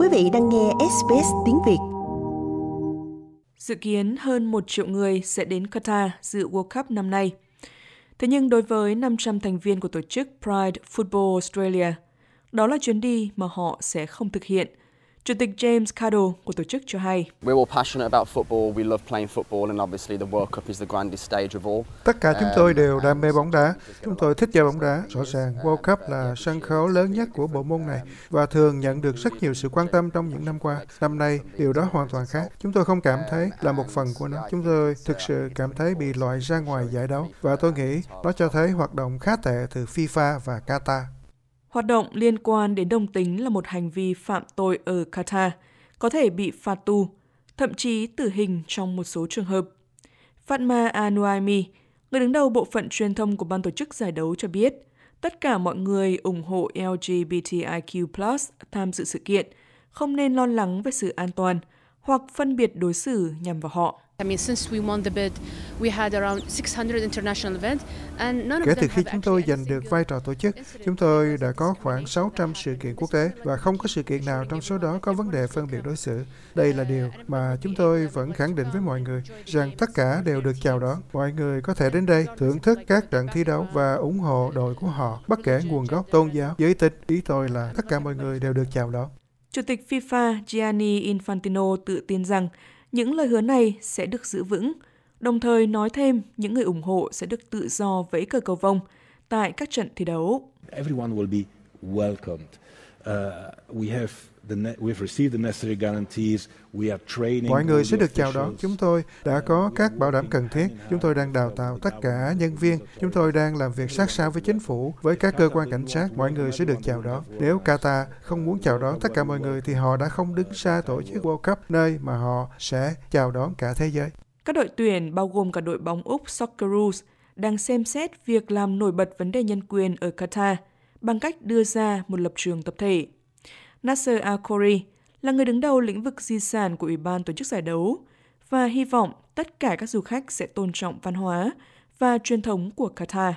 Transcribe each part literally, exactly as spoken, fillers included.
Quý vị đang nghe ét bê ét tiếng Việt. Dự kiến hơn một triệu người sẽ đến Qatar dự World Cup năm nay. Thế nhưng đối với năm trăm thành viên của tổ chức Pride Football Australia, đó là chuyến đi mà họ sẽ không thực hiện. Chủ tịch James Cadle của tổ chức cho hay. Tất cả chúng tôi đều đam mê bóng đá. Chúng tôi thích chơi bóng đá. Rõ ràng World Cup là sân khấu lớn nhất của bộ môn này và thường nhận được rất nhiều sự quan tâm trong những năm qua. Năm nay, điều đó hoàn toàn khác. Chúng tôi không cảm thấy là một phần của nó. Chúng tôi thực sự cảm thấy bị loại ra ngoài giải đấu và tôi nghĩ nó cho thấy hoạt động khá tệ từ FIFA và Qatar. Hoạt động liên quan đến đồng tính là một hành vi phạm tội ở Qatar, có thể bị phạt tù, thậm chí tử hình trong một số trường hợp. Fatma Al-Nuaimi, người đứng đầu bộ phận truyền thông của ban tổ chức giải đấu cho biết, tất cả mọi người ủng hộ L G B T I Q plus tham dự sự kiện, không nên lo lắng về sự an toàn hoặc phân biệt đối xử nhằm vào họ. Kể từ khi chúng tôi giành được vai trò tổ chức, chúng tôi đã có khoảng sáu trăm sự kiện quốc tế và không có sự kiện nào trong số đó có vấn đề phân biệt đối xử. Đây là điều mà chúng tôi vẫn khẳng định với mọi người, rằng tất cả đều được chào đón. Mọi người có thể đến đây thưởng thức các trận thi đấu và ủng hộ đội của họ, bất kể nguồn gốc tôn giáo, giới tính. Ý tôi là tất cả mọi người đều được chào đón. Chủ tịch FIFA Gianni Infantino tự tin rằng những lời hứa này sẽ được giữ vững, đồng thời nói thêm những người ủng hộ sẽ được tự do vẫy cờ cầu vồng tại các trận thi đấu. Everyone will be welcomed. Uh, we have the we've received the necessary guarantees. We are training. Mọi người sẽ được chào đón. Chúng tôi đã có các bảo đảm cần thiết. Chúng tôi đang đào tạo tất cả nhân viên. Chúng tôi đang làm việc sát sao với chính phủ, với các cơ quan cảnh sát. Mọi người sẽ được chào đón. Nếu Qatar không muốn chào đón tất cả mọi người thì họ đã không đứng ra tổ chức World Cup, nơi mà họ sẽ chào đón cả thế giới. Các đội tuyển, bao gồm cả đội bóng Úc Socceroos, đang xem xét việc làm nổi bật vấn đề nhân quyền ở Qatar bằng cách đưa ra một lập trường tập thể. Nasser Al-Khoury là người đứng đầu lĩnh vực di sản của Ủy ban tổ chức giải đấu và hy vọng tất cả các du khách sẽ tôn trọng văn hóa và truyền thống của Qatar.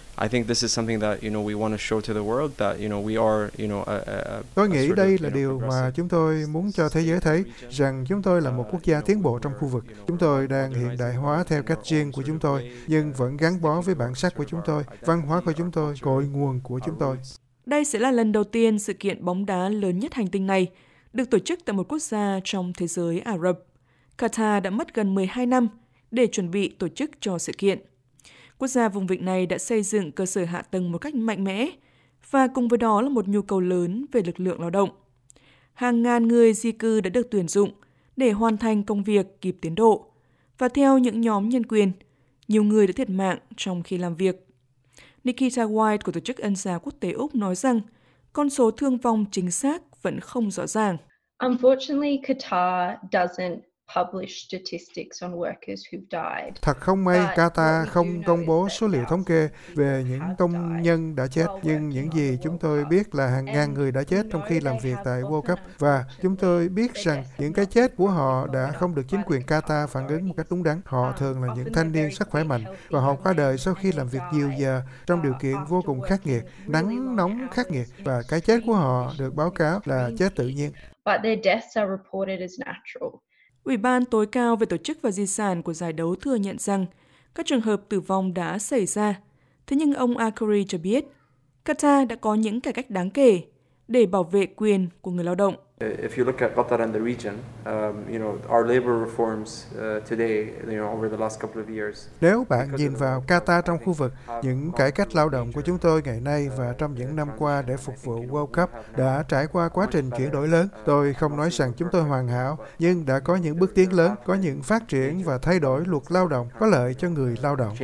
Tôi nghĩ đây là điều mà chúng tôi muốn cho thế giới thấy, rằng chúng tôi là một quốc gia tiến bộ trong khu vực. Chúng tôi đang hiện đại hóa theo cách riêng của chúng tôi, nhưng vẫn gắn bó với bản sắc của chúng tôi, văn hóa của chúng tôi, cội nguồn của chúng tôi. Đây sẽ là lần đầu tiên sự kiện bóng đá lớn nhất hành tinh này được tổ chức tại một quốc gia trong thế giới Ả Rập. Qatar đã mất gần mười hai năm để chuẩn bị tổ chức cho sự kiện. Quốc gia vùng vịnh này đã xây dựng cơ sở hạ tầng một cách mạnh mẽ và cùng với đó là một nhu cầu lớn về lực lượng lao động. Hàng ngàn người di cư đã được tuyển dụng để hoàn thành công việc kịp tiến độ. Và theo những nhóm nhân quyền, nhiều người đã thiệt mạng trong khi làm việc. Nikita White của Tổ chức Ân xá Quốc tế Úc nói rằng con số thương vong chính xác vẫn không rõ ràng. Unfortunately, Qatar doesn't publish statistics on workers who've died. Thật không may, Qatar không công bố số liệu thống kê về những công nhân đã chết, nhưng những gì chúng tôi biết là hàng ngàn người đã chết trong khi làm việc tại World Cup, và chúng tôi biết rằng những cái chết của họ đã không được chính quyền Qatar phản ứng một cách đúng đắn. Họ thường là những thanh niên sức khỏe mạnh và họ qua đời sau khi làm việc nhiều giờ trong điều kiện vô cùng khắc nghiệt, nắng nóng khắc nghiệt, và cái chết của họ được báo cáo là chết tự nhiên. But their deaths are reported as natural. Ủy ban tối cao về tổ chức và di sản của giải đấu thừa nhận rằng các trường hợp tử vong đã xảy ra. Thế nhưng ông Al-Khoury cho biết, Qatar đã có những cải cách đáng kể để bảo vệ quyền của người lao động. If you look at Qatar and the region, um, you know, our labor reforms uh, today, you know, over the last couple of years. Nếu bạn nhìn vào Qatar trong khu vực, những cải cách lao động của chúng tôi ngày nay và trong những năm qua để phục vụ World Cup đã trải qua quá trình chuyển đổi lớn. Tôi không nói rằng chúng tôi hoàn hảo, nhưng đã có những bước tiến lớn, có những phát triển và thay đổi luật lao động có lợi cho người lao động.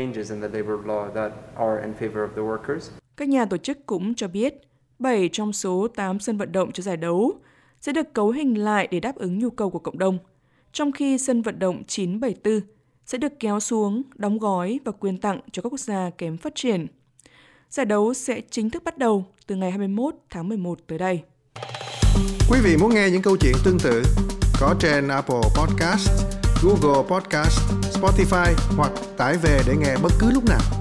Các nhà tổ chức cũng cho biết, bảy trong số tám sân vận động cho giải đấu sẽ được cấu hình lại để đáp ứng nhu cầu của cộng đồng, trong khi sân vận động chín bảy tư sẽ được kéo xuống, đóng gói và quyên tặng cho các quốc gia kém phát triển. Giải đấu sẽ chính thức bắt đầu từ ngày hai mươi mốt tháng mười một tới đây. Quý vị muốn nghe những câu chuyện tương tự có trên Apple Podcast, Google Podcast, Spotify hoặc tải về để nghe bất cứ lúc nào.